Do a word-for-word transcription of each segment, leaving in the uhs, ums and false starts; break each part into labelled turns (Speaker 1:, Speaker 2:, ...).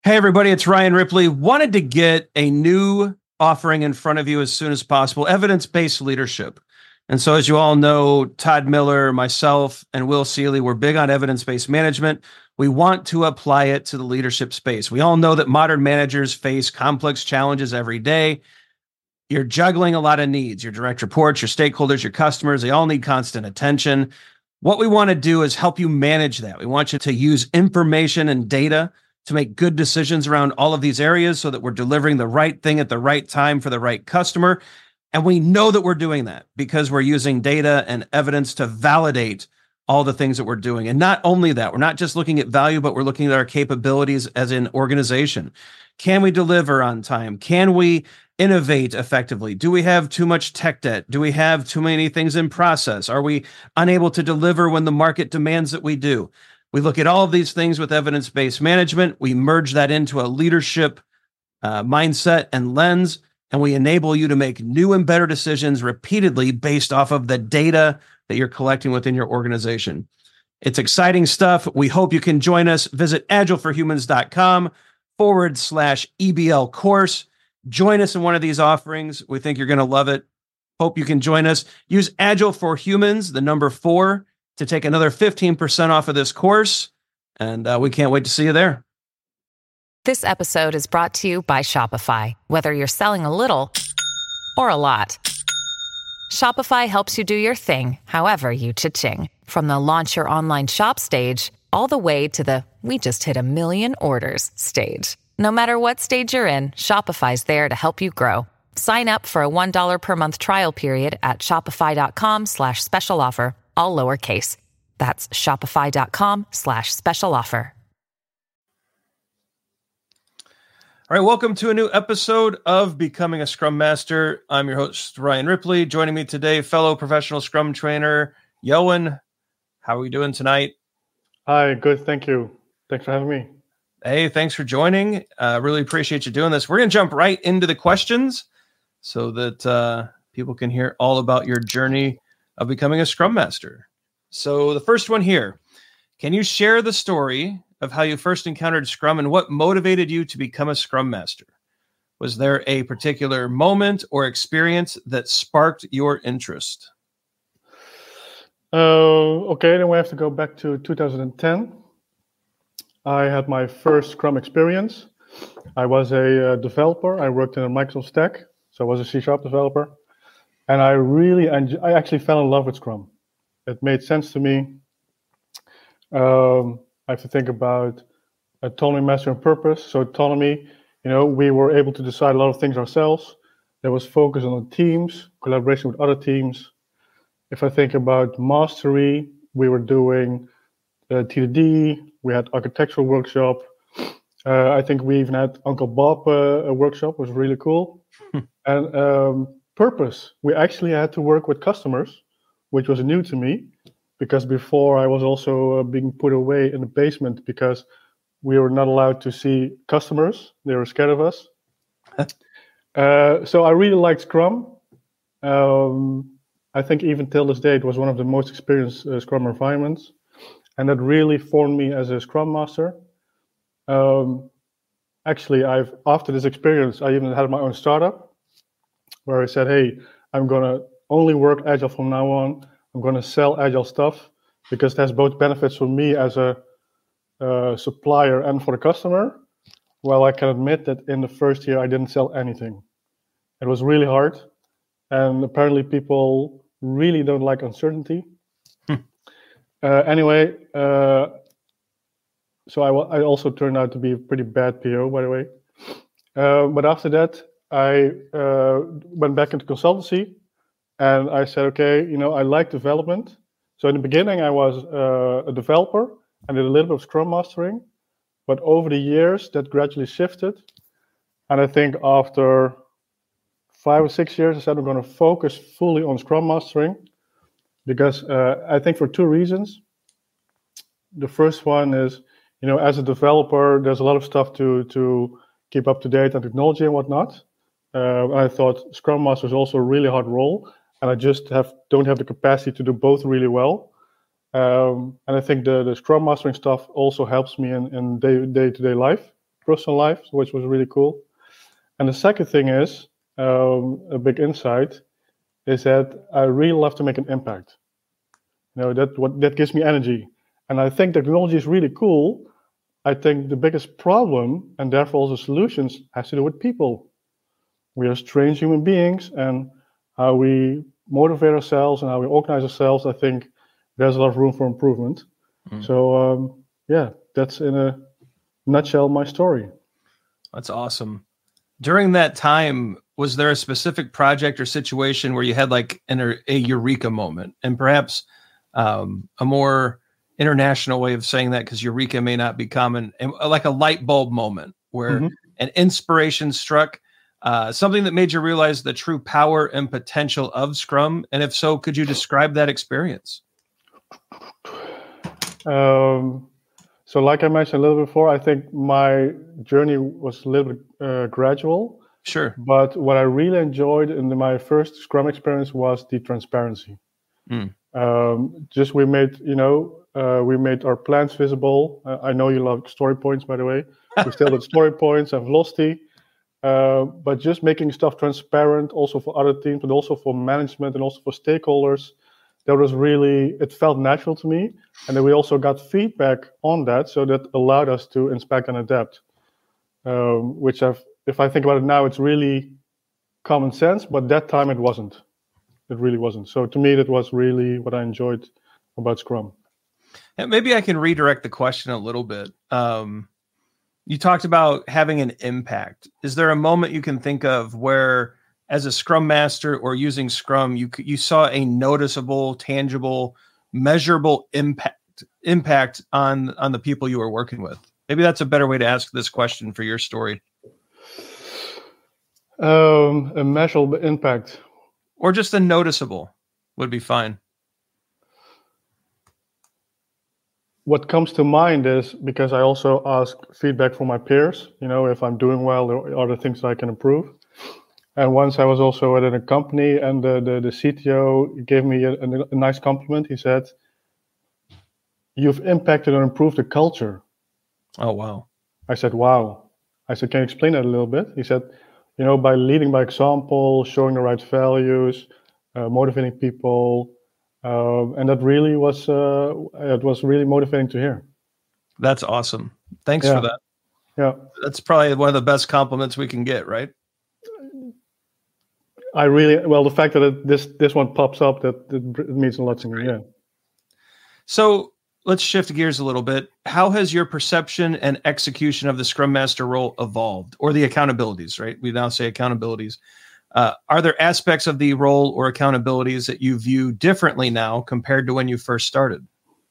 Speaker 1: Hey, everybody, it's Ryan Ripley. Wanted to get a new offering in front of you as soon as possible, evidence-based leadership. And so, as you all know, Todd Miller, myself, and Will Seeley, we're big on evidence-based management. We want to apply it to the leadership space. We all know that modern managers face complex challenges every day. You're juggling a lot of needs, your direct reports, your stakeholders, your customers, they all need constant attention. What we want to do is help you manage that. We want you to use information and data to make good decisions around all of these areas so that we're delivering the right thing at the right time for the right customer. And we know that we're doing that because we're using data and evidence to validate all the things that we're doing. And not only that, we're not just looking at value, but we're looking at our capabilities as an organization. Can we deliver on time? Can we innovate effectively? Do we have too much tech debt? Do we have too many things in process? Are we unable to deliver when the market demands that we do? We look at all of these things with evidence-based management. We merge that into a leadership uh, mindset and lens, and we enable you to make new and better decisions repeatedly based off of the data that you're collecting within your organization. It's exciting stuff. We hope you can join us. Visit agileforhumans.com forward slash EBL course. Join us in one of these offerings. We think you're going to love it. Hope you can join us. Use Agile for Humans, the number four, to take another fifteen percent off of this course. And uh, we can't wait to see you there.
Speaker 2: This episode is brought to you by Shopify. Whether you're selling a little or a lot, Shopify helps you do your thing, however you cha-ching. From the launch your online shop stage, all the way to the we just hit a million orders stage. No matter what stage you're in, Shopify's there to help you grow. Sign up for a one dollar per month trial period at shopify.com slash special offer, all lowercase. That's shopify.com slash special offer.
Speaker 1: All right, welcome to a new episode of Becoming a Scrum Master. I'm your host, Ryan Ripley. Joining me today, fellow professional Scrum trainer, Yoan. How are we doing tonight?
Speaker 3: Hi, good, thank you. Thanks for having me.
Speaker 1: Hey, thanks for joining. Uh, really appreciate you doing this. We're going to jump right into the questions so that uh, people can hear all about your journey of becoming a Scrum Master. So the first one here, can you share the story of how you first encountered Scrum and what motivated you to become a Scrum Master? Was there a particular moment or experience that sparked your interest?
Speaker 3: Uh, okay, then we have to go back to two thousand ten. I had my first Scrum experience. I was a uh, developer. I worked in a Microsoft stack, so I was a C Sharp developer. And I really, enjoy, I actually fell in love with Scrum. It made sense to me. Um, I have to think about autonomy, mastery, and purpose. So autonomy, you know, we were able to decide a lot of things ourselves. There was focus on the teams, collaboration with other teams. If I think about mastery, we were doing uh, T D D, we had architectural workshop. Uh, I think we even had Uncle Bob uh, a workshop, was really cool. and um, purpose, we actually had to work with customers, which was new to me, because before I was also uh, being put away in the basement because we were not allowed to see customers. They were scared of us. uh, so I really liked Scrum. Um, I think even till this day, it was one of the most experienced uh, Scrum environments. And that really formed me as a Scrum Master. Um, actually, I've after this experience, I even had my own startup where I said, hey, I'm going to only work Agile from now on. I'm going to sell Agile stuff because it has both benefits for me as a uh, supplier and for the customer. Well, I can admit that in the first year, I didn't sell anything. It was really hard. And apparently people really don't like uncertainty. uh, anyway, uh, so I, I also turned out to be a pretty bad P O, by the way. Uh, but after that, I uh, went back into consultancy. And I said, okay, you know, I like development. So in the beginning, I was uh, a developer and did a little bit of Scrum Mastering. But over the years, that gradually shifted. And I think after five or six years, I said I'm going to focus fully on Scrum Mastering. Because uh, I think for two reasons. The first one is, you know, as a developer, there's a lot of stuff to, to keep up to date on technology and whatnot. Uh, and I thought Scrum Master is also a really hard role. And I just have don't have the capacity to do both really well. Um, and I think the, the Scrum Mastering stuff also helps me in, in day, day-to-day life. personal life, which was really cool. And the second thing is, um, a big insight, is that I really love to make an impact. You know, that what that gives me energy. And I think technology is really cool. I think the biggest problem, and therefore also solutions, has to do with people. We are strange human beings, and how we motivate ourselves and how we organize ourselves, I think there's a lot of room for improvement. Mm. So, um, yeah, that's in a nutshell my story.
Speaker 1: That's awesome. During that time, was there a specific project or situation where you had like an, a eureka moment? And perhaps um, a more international way of saying that, because eureka may not be common, and like a light bulb moment where mm-hmm. an inspiration struck, uh, something that made you realize the true power and potential of Scrum. And if so, could you describe that experience?
Speaker 3: Um, so like I mentioned a little before, I think my journey was a little bit uh, gradual.
Speaker 1: Sure.
Speaker 3: But what I really enjoyed in the, my first Scrum experience was the transparency. Mm. Um, just we made, you know, uh, we made our plans visible. Uh, I know you love story points, by the way. We still did story points and velocity. Uh, but just making stuff transparent also for other teams, but also for management and also for stakeholders, that was really, it felt natural to me. And then we also got feedback on that, so that allowed us to inspect and adapt, um, which I've, if I think about it now, it's really common sense, but that time it wasn't. It really wasn't. So to me, that was really what I enjoyed about Scrum.
Speaker 1: And maybe I can redirect the question a little bit. Um, you talked about having an impact. Is there a moment you can think of where, as a Scrum Master or using Scrum, you you saw a noticeable, tangible, measurable impact impact on on the people you were working with? Maybe that's a better way to ask this question for your story.
Speaker 3: Um, a measurable impact,
Speaker 1: or just a noticeable would be fine.
Speaker 3: What comes to mind is, because I also ask feedback from my peers, you know, if I'm doing well, or are there things that I can improve. And once I was also at a company, and the, the, the C T O gave me a, a, a nice compliment. He said, "You've impacted and improved the culture."
Speaker 1: Oh, wow.
Speaker 3: I said, wow. I said, can you explain that a little bit? He said, you know, by leading by example, showing the right values, uh, motivating people. Uh, and that really was, uh, it was really motivating to hear.
Speaker 1: That's awesome. Thanks
Speaker 3: yeah.
Speaker 1: for that.
Speaker 3: Yeah.
Speaker 1: That's probably one of the best compliments we can get, right?
Speaker 3: I really, well, the fact that it, this this one pops up, that it means a lot to me, yeah.
Speaker 1: So let's shift gears a little bit. How has your perception and execution of the Scrum Master role evolved, or the accountabilities, right? We now say accountabilities. Uh, are there aspects of the role or accountabilities that you view differently now compared to when you first started?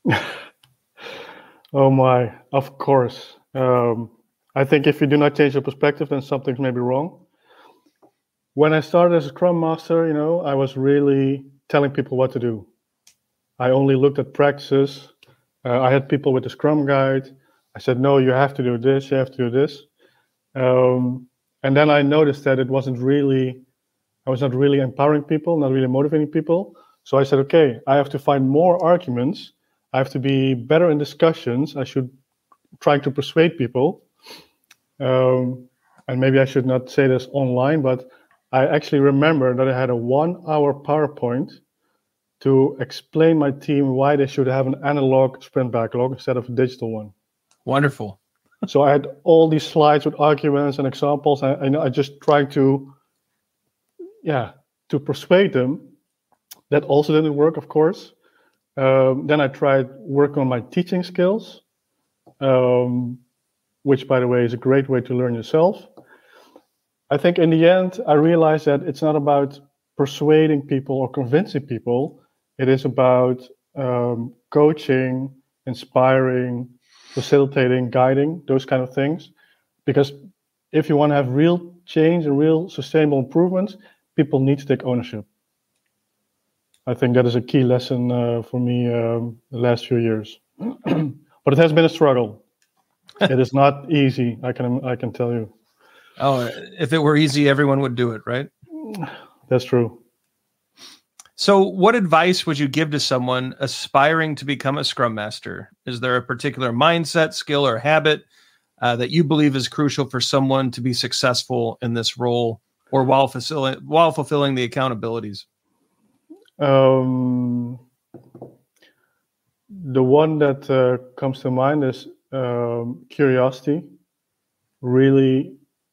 Speaker 3: Oh my, of course. Um, I think if you do not change your perspective, then something's maybe wrong. When I started as a Scrum Master, you know, I was really telling people what to do. I only looked at practices. Uh, I had people with the Scrum Guide. I said, no, you have to do this, you have to do this. Um, and then I noticed that it wasn't really, I was not really empowering people, not really motivating people. So I said, okay, I have to find more arguments. I have to be better in discussions. I should try to persuade people. Um, and maybe I should not say this online, but I actually remember that I had a one hour PowerPoint to explain my team why they should have an analog sprint backlog instead of a digital one.
Speaker 1: Wonderful.
Speaker 3: So I had all these slides with arguments and examples, and I, I just tried to, yeah, to persuade them. That also didn't work, of course. Um, then I tried working on my teaching skills, um, which, by the way, is a great way to learn yourself. I think in the end, I realized that it's not about persuading people or convincing people. It is about um, coaching, inspiring, facilitating, guiding, those kind of things. Because if you want to have real change and real sustainable improvements, people need to take ownership. I think that is a key lesson uh, for me um, the last few years. But it has been a struggle. It is not easy, I can I can tell you.
Speaker 1: Oh, if it were easy, everyone would do it, right?
Speaker 3: That's true.
Speaker 1: So what advice would you give to someone aspiring to become a Scrum Master? Is there a particular mindset, skill, or habit uh, that you believe is crucial for someone to be successful in this role or while fulfilling, while fulfilling the accountabilities?
Speaker 3: Um, the one that uh, comes to mind is um, curiosity. Really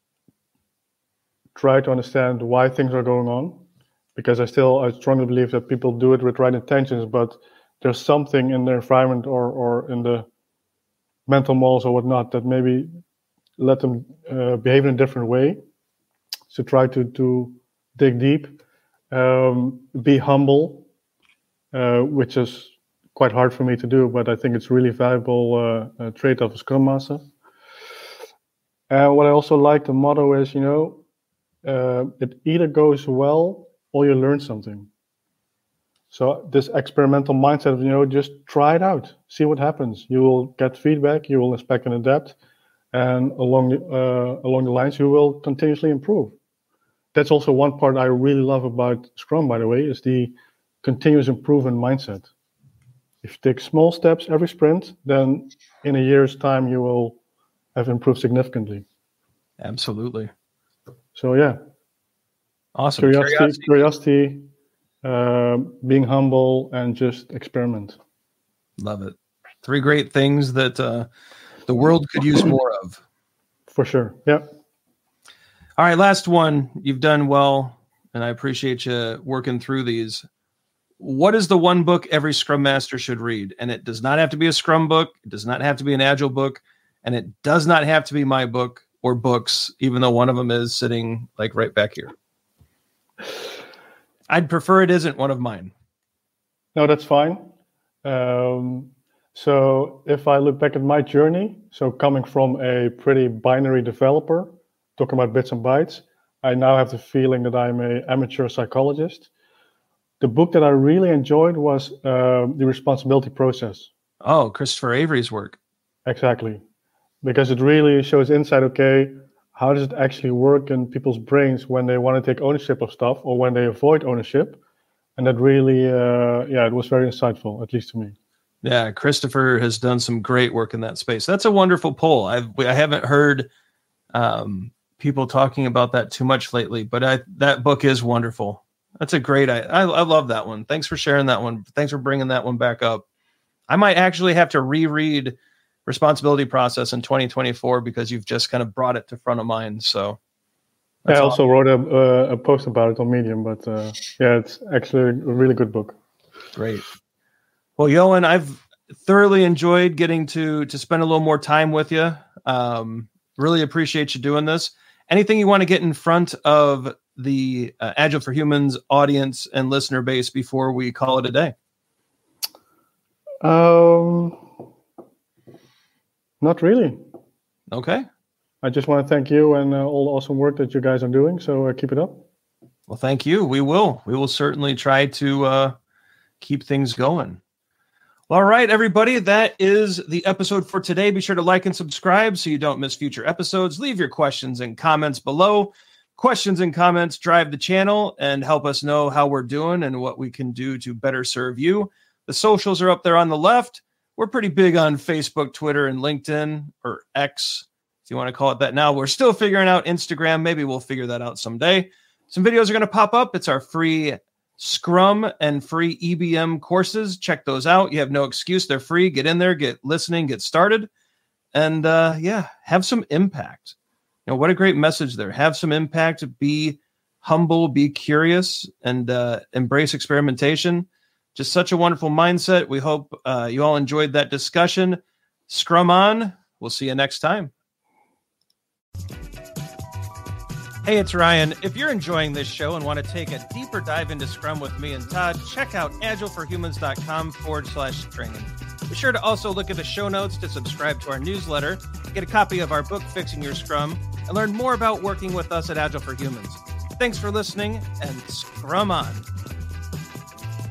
Speaker 3: try to understand why things are going on, because I still I strongly believe that people do it with right intentions, but there's something in the environment or or in the mental models or whatnot that maybe let them uh, behave in a different way. So try to to dig deep, um, be humble, uh, which is quite hard for me to do, but I think it's really valuable uh, uh, trait of a Scrum Master. And what I also like the motto is, you know, uh, it either goes well or you learn something. So this experimental mindset of, you know, just try it out, see what happens. You will get feedback, you will inspect and adapt, and along the, uh, along the lines, you will continuously improve. That's also one part I really love about Scrum, by the way, is the continuous improvement mindset. If you take small steps every sprint, then in a year's time, you will have improved significantly.
Speaker 1: Absolutely.
Speaker 3: So yeah.
Speaker 1: Awesome.
Speaker 3: Curiosity, curiosity, curiosity uh, being humble, and just experiment.
Speaker 1: Love it. Three great things that uh, the world could use more of.
Speaker 3: For sure. Yeah.
Speaker 1: All right. Last one. You've done well, and I appreciate you working through these. What is the one book every Scrum Master should read? And it does not have to be a Scrum book. It does not have to be an Agile book. And it does not have to be my book or books, even though one of them is sitting like right back here. I'd prefer it isn't one of mine.
Speaker 3: No, that's fine. Um, so if I look back at my journey, so coming from a pretty binary developer, talking about bits and bytes, I now have the feeling that I'm an amateur psychologist. The book that I really enjoyed was uh, The Responsibility Process.
Speaker 1: Oh, Christopher Avery's work.
Speaker 3: Exactly. Because it really shows insight, okay, how does it actually work in people's brains when they want to take ownership of stuff or when they avoid ownership? And that really, uh, yeah, it was very insightful, at least to me.
Speaker 1: Yeah, Christopher has done some great work in that space. That's a wonderful poll. I've, I haven't heard um, people talking about that too much lately, but I, that book is wonderful. That's a great, I, I, I love that one. Thanks for sharing that one. Thanks for bringing that one back up. I might actually have to reread Responsibility Process in twenty twenty-four because you've just kind of brought it to front of mind. So
Speaker 3: I also awesome. wrote a, uh, a post about it on Medium, but uh, yeah, it's actually a really good book.
Speaker 1: Great. Well, Johan, I've thoroughly enjoyed getting to to spend a little more time with you. Um, really appreciate you doing this. Anything you want to get in front of the uh, Agile for Humans audience and listener base before we call it a day?
Speaker 3: Um, not really.
Speaker 1: Okay.
Speaker 3: I just want to thank you and uh, all the awesome work that you guys are doing. So uh, keep it up.
Speaker 1: Well, thank you. We will. We will certainly try to uh, keep things going. All right, everybody. That is the episode for today. Be sure to like and subscribe so you don't miss future episodes. Leave your questions and comments below. Questions and comments drive the channel and help us know how we're doing and what we can do to better serve you. The socials are up there on the left. We're pretty big on Facebook, Twitter, and LinkedIn, or X, if you want to call it that now. We're still figuring out Instagram. Maybe we'll figure that out someday. Some videos are going to pop up. It's our free Scrum and free E B M courses. Check those out. You have no excuse. They're free. Get in there, get listening, get started. And uh, yeah, have some impact. You know, what a great message there. Have some impact. Be humble, be curious, and uh, embrace experimentation. Just such a wonderful mindset. We hope uh, you all enjoyed that discussion. Scrum on. We'll see you next time. Hey, it's Ryan. If you're enjoying this show and want to take a deeper dive into Scrum with me and Todd, check out agileforhumans.com forward slash training. Be sure to also look at the show notes to subscribe to our newsletter, get a copy of our book, Fixing Your Scrum, and learn more about working with us at Agile for Humans. Thanks for listening, and Scrum on.